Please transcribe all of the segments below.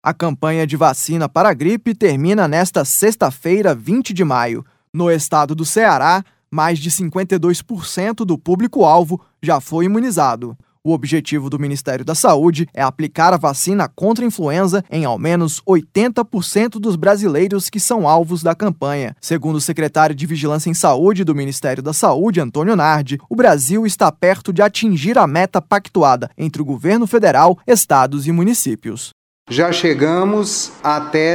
A campanha de vacina para a gripe termina nesta sexta-feira, 20 de maio. No estado do Ceará, mais de 52% do público-alvo já foi imunizado. O objetivo do Ministério da Saúde é aplicar a vacina contra a influenza em ao menos 80% dos brasileiros que são alvos da campanha. Segundo o secretário de Vigilância em Saúde do Ministério da Saúde, Antônio Nardi, o Brasil está perto de atingir a meta pactuada entre o governo federal, estados e municípios. Já chegamos até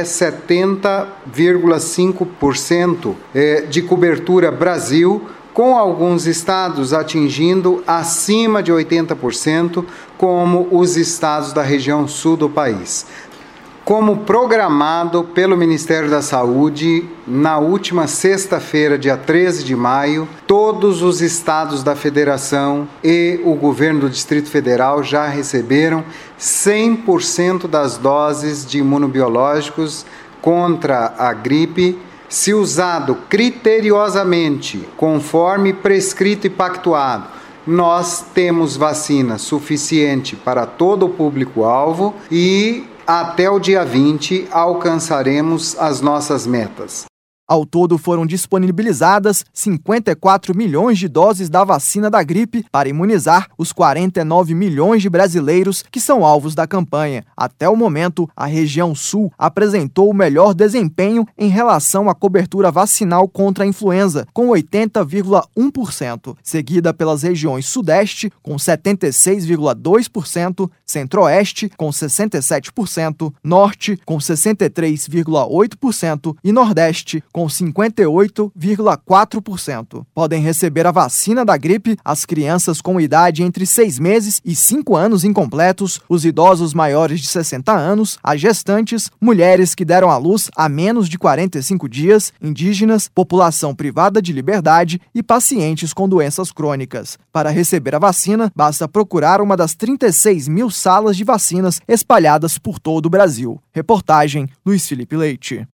70,5% de cobertura Brasil, com alguns estados atingindo acima de 80%, como os estados da região sul do país. Como programado pelo Ministério da Saúde, na última sexta-feira, dia 13 de maio, todos os estados da Federação e o governo do Distrito Federal já receberam 100% das doses de imunobiológicos contra a gripe, se usado criteriosamente, conforme prescrito e pactuado. Nós temos vacina suficiente para todo o público-alvo e até o dia 20 alcançaremos as nossas metas. Ao todo, foram disponibilizadas 54 milhões de doses da vacina da gripe para imunizar os 49 milhões de brasileiros que são alvos da campanha. Até o momento, a região sul apresentou o melhor desempenho em relação à cobertura vacinal contra a influenza, com 80,1%, seguida pelas regiões sudeste, com 76,2%, centro-oeste, com 67%, norte, com 63,8% e nordeste, com 58,4%. Podem receber a vacina da gripe as crianças com idade entre 6 meses e 5 anos incompletos, os idosos maiores de 60 anos, as gestantes, mulheres que deram à luz há menos de 45 dias, indígenas, população privada de liberdade e pacientes com doenças crônicas. Para receber a vacina, basta procurar uma das 36 mil salas de vacinas espalhadas por todo o Brasil. Reportagem Luiz Felipe Leite.